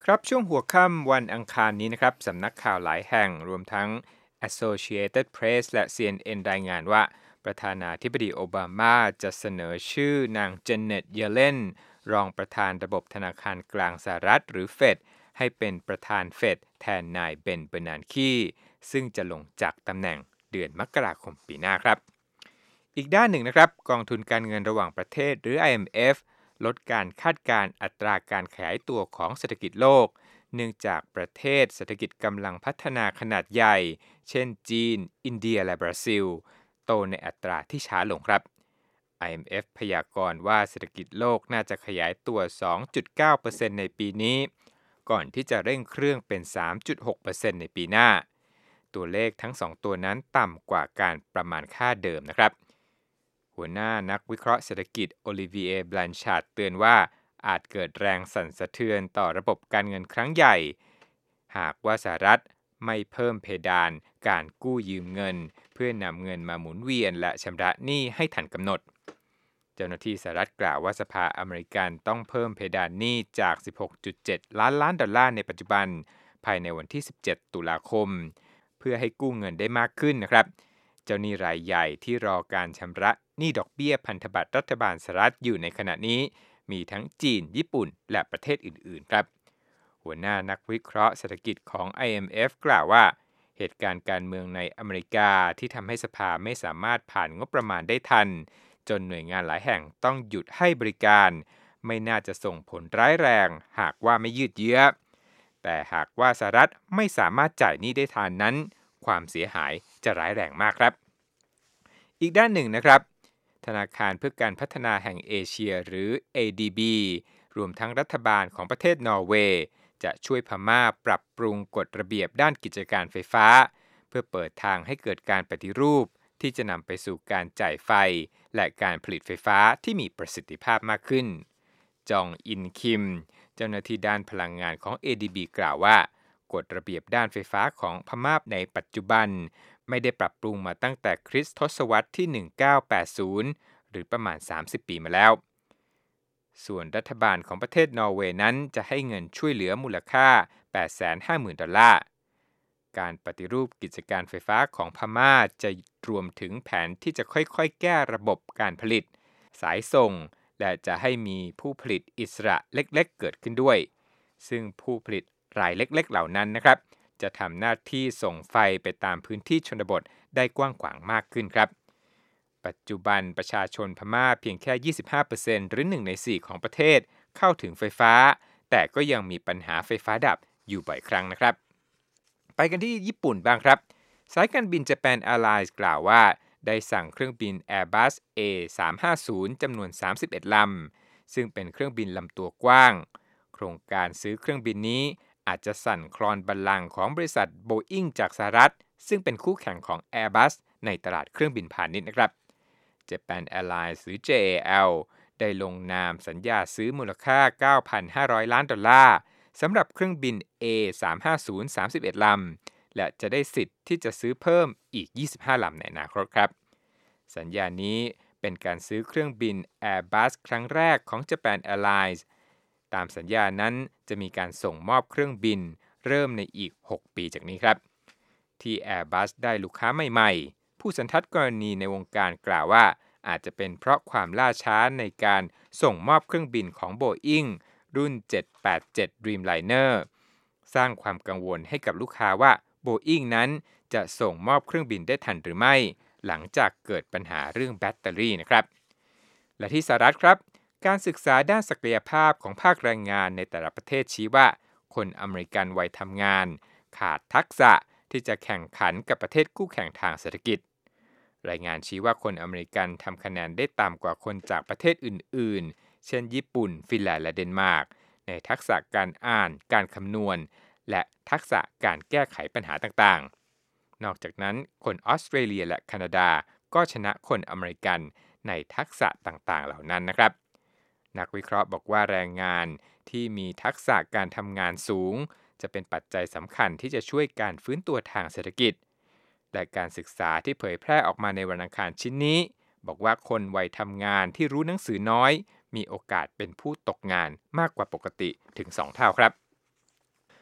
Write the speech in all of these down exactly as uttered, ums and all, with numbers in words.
ครับช่วงหัวค่ำวันอังคารนี้นะครับสำนักข่าวหลายแห่งรวมทั้ง Associated Press และ ซี เอ็น เอ็น รายงานว่าประธานาธิบดีโอบามาจะเสนอชื่อนางเจเน็ตเยเลนรองประธานระบบธนาคารกลางสหรัฐหรือเฟดให้เป็นประธานเฟดแทนนายเบนเบอร์นานคีซึ่งจะลงจากตำแหน่งเดือนมกราคมปีหน้าครับอีกด้านหนึ่งนะครับกองทุนการเงินระหว่างประเทศหรือ ไอ เอ็ม เอฟ ลดการคาดการณ์อัตราการขยายตัวของเศรษฐกิจโลกเนื่องจากประเทศเศรษฐกิจกำลังพัฒนาขนาดใหญ่เช่นจีนอินเดียและบราซิลโตในอัตราที่ช้าลงครับ ไอ เอ็ม เอฟ พยากรณ์ว่าเศรษฐกิจโลกน่าจะขยายตัว สองจุดเก้าเปอร์เซ็นต์ ในปีนี้ก่อนที่จะเร่งเครื่องเป็น สามจุดหกเปอร์เซ็นต์ ในปีหน้าตัวเลขทั้งสองตัวนั้นต่ำกว่าการประมาณค่าเดิมนะครับหัวหน้านักวิเคราะห์เศรษฐกิจโอลิเวียบลันชาร์ดเตือนว่าอาจเกิดแรงสั่นสะเทือนต่อระบบการเงินครั้งใหญ่หากว่าสหรัฐไม่เพิ่มเพดานการกู้ยืมเงินเพื่อนำเงินมาหมุนเวียนและชำระหนี้ให้ทันกำหนดเจ้าหน้าที่สหรัฐกล่าวว่าสภาอเมริกันต้องเพิ่มเพดานหนี้จาก สิบหกจุดเจ็ด ล้านล้านดอลลาร์ในปัจจุบันภายในวันที่ สิบเจ็ด ตุลาคมเพื่อให้กู้เงินได้มากขึ้นนะครับเจ้าหนี้รายใหญ่ที่รอการชำระหนี้ดอกเบี้ยพันธบัตรรัฐบาลสหรัฐอยู่ในขณะนี้มีทั้งจีนญี่ปุ่นและประเทศอื่นๆครับหัวหน้านักวิเคราะห์เศรษฐกิจของ ไอ เอ็ม เอฟ กล่าวว่าเหตุการณ์การเมืองในอเมริกาที่ทำให้สภาไม่สามารถผ่านงบประมาณได้ทันจนหน่วยงานหลายแห่งต้องหยุดให้บริการไม่น่าจะส่งผลร้ายแรงหากว่าไม่ยืดเยื้อแต่หากว่าสหรัฐไม่สามารถจ่ายหนี้ได้ทันนั้นความเสียหายจะร้ายแรงมากครับอีกด้านหนึ่งนะครับธนาคารเพื่อการพัฒนาแห่งเอเชียหรือ เอ ดี บี รวมทั้งรัฐบาลของประเทศนอร์เวย์จะช่วยพม่าปรับปรุงกฎระเบียบด้านกิจการไฟฟ้าเพื่อเปิดทางให้เกิดการปฏิรูปที่จะนำไปสู่การจ่ายไฟและการผลิตไฟฟ้าที่มีประสิทธิภาพมากขึ้นจองอินคิมเจ้าหน้าที่ด้านพลังงานของ เอ ดี บี กล่าวว่ากฎระเบียบด้านไฟฟ้าของพม่าในปัจจุบันไม่ได้ปรับปรุงมาตั้งแต่คริสตศตวรรษที่ หนึ่งพันเก้าร้อยแปดสิบ หรือประมาณ สามสิบ ปีมาแล้วส่วนรัฐบาลของประเทศนอร์เวย์นั้นจะให้เงินช่วยเหลือมูลค่า แปดแสนห้าหมื่น ดอลลาร์ การปฏิรูปกิจการไฟฟ้าของพม่าจะรวมถึงแผนที่จะค่อยๆแก้ระบบการผลิตสายส่งและจะให้มีผู้ผลิตอิสระเล็กๆเกิดขึ้นด้วยซึ่งผู้ผลิตรายเล็กๆเหล่านั้นนะครับจะทำหน้าที่ส่งไฟไปตามพื้นที่ชนบทได้กว้างขวางมากขึ้นครับปัจจุบันประชาชนพม่าเพียงแค่ ยี่สิบห้าเปอร์เซ็นต์ หรือหนึ่งในสี่ของประเทศเข้าถึงไฟฟ้าแต่ก็ยังมีปัญหาไฟฟ้าดับอยู่บ่อยครั้งนะครับไปกันที่ญี่ปุ่นบ้างครับสายการบิน Japan Airlines กล่าวว่าได้สั่งเครื่องบิน Airbus เอ สามห้าศูนย์ จำนวน สามสิบเอ็ด ลำซึ่งเป็นเครื่องบินลำตัวกว้างโครงการซื้อเครื่องบินนี้อาจจะสั่นคลอนบัลลังก์ของบริษัท Boeing จากสหรัฐซึ่งเป็นคู่แข่งของ Airbus ในตลาดเครื่องบินพาณิชย์นะครับ Japan Airlines หรือ เจ เอ แอล ได้ลงนามสัญญาซื้อมูลค่า เก้าพันห้าร้อย ล้านดอลลาร์สำหรับเครื่องบิน เอ สามห้าศูนย์ สามสิบเอ็ด ลำและจะได้สิทธิ์ที่จะซื้อเพิ่มอีก ยี่สิบห้า ลำในอนาคตครับสัญญานี้เป็นการซื้อเครื่องบิน Airbus ครั้งแรกของ Japan Airlines ตามสัญญานั้นจะมีการส่งมอบเครื่องบินเริ่มในอีก หก ปีจากนี้ครับที่ Airbus ได้ลูกค้าใหม่ๆผู้สันทัดกรณีในวงการกล่าวว่าอาจจะเป็นเพราะความล่าช้าในการส่งมอบเครื่องบินของ Boeing รุ่น เจ็ดแปดเจ็ด Dreamliner สร้างความกังวลให้กับลูกค้าว่า Boeing นั้นจะส่งมอบเครื่องบินได้ทันหรือไม่หลังจากเกิดปัญหาเรื่องแบตเตอรี่นะครับและที่สหรัฐครับการศึกษาด้านศักยภาพของภาคแรงงานในแต่ละประเทศชี้ว่าคนอเมริกันวัยทำงานขาดทักษะที่จะแข่งขันกับประเทศคู่แข่งทางเศรษฐกิจรายงานชี้ว่าคนอเมริกันทำคะแนนได้ต่ำกว่าคนจากประเทศอื่นๆเช่นญี่ปุ่นฟินแลนด์และเดนมาร์กในทักษะการอ่านการคำนวณและทักษะการแก้ไขปัญหาต่างๆนอกจากนั้นคนออสเตรเลียและแคนาดาก็ชนะคนอเมริกันในทักษะต่างๆเหล่านั้นนะครับนักวิเคราะห์บอกว่าแรงงานที่มีทักษะการทำงานสูงจะเป็นปัจจัยสำคัญที่จะช่วยการฟื้นตัวทางเศรษฐกิจและการศึกษาที่เผยแพร่ออกมาในวันอังคารชิ้นนี้บอกว่าคนวัยทำงานที่รู้หนังสือน้อยมีโอกาสเป็นผู้ตกงานมากกว่าปกติถึงสองเท่าครับ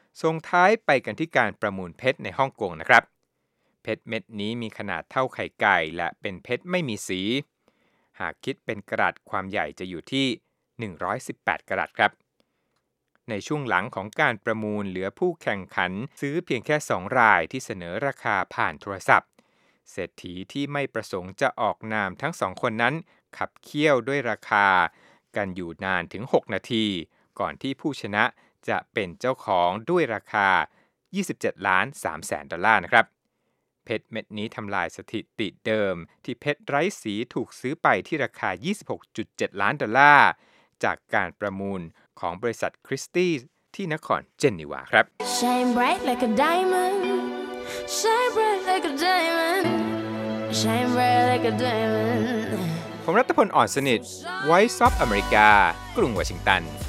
ส่งท้ายไปกันที่การประมูลเพชรในฮ่องกงนะครับเพชรเม็ดนี้มีขนาดเท่าไข่ไก่และเป็นเพชรไม่มีสีหากคิดเป็นกะรัตความใหญ่จะอยู่ที่หนึ่งร้อยสิบแปดกะรัตครับในช่วงหลังของการประมูลเหลือผู้แข่งขันซื้อเพียงแค่สองรายที่เสนอราคาผ่านโทรศัพท์เศรษฐีที่ไม่ประสงค์จะออกนามทั้งสองคนนั้นขับเคี่ยวด้วยราคากันอยู่นานถึงหกนาทีก่อนที่ผู้ชนะจะเป็นเจ้าของด้วยราคายี่สิบเจ็ดล้านสามแสนดอลลาร์นะครับเพชรเม็ดนี้ทำลายสถิติเดิมที่เพชรไร้สีถูกซื้อไปที่ราคา ยี่สิบหกจุดเจ็ด ล้านดอลลาร์จากการประมูลของบริษัทคริสตี้ที่นครเจนีวาครับ Shine bright like a diamond Shine bright like a diamond Shine bright like a diamond ผมรัตพล อ่อนสนิท Voice of America กรุงวอชิงตัน